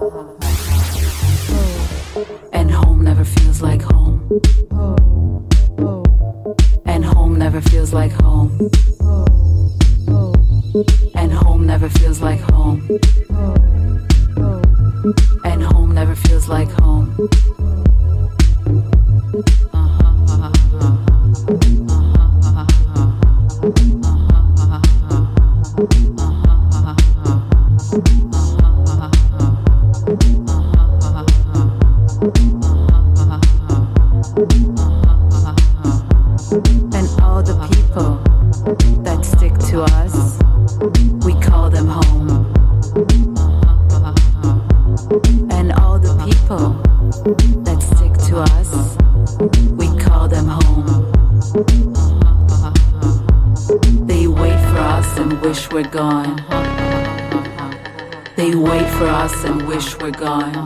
And home never feels like home. And home never feels like home. And home never feels like home. And home never feels like home. And all the people that stick to us, we call them home. And all the people that stick to us, we call them home. They wait for us and wish we're gone. They wait for us and wish we're gone.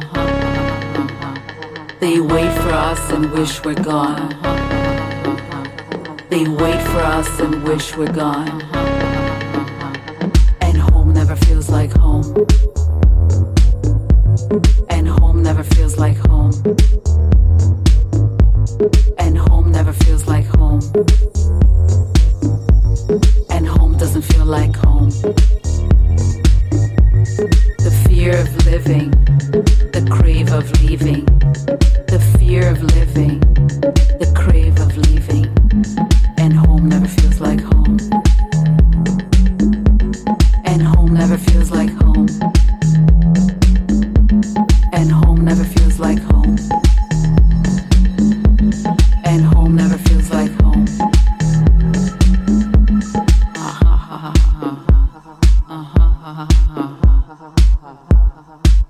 They wait for us and wish we're gone. They wait for us and wish we're gone. And home never feels like home. And home never feels like home. And home never feels like home. And home doesn't feel like home. The fear of living, the crave of leaving, the fear of living,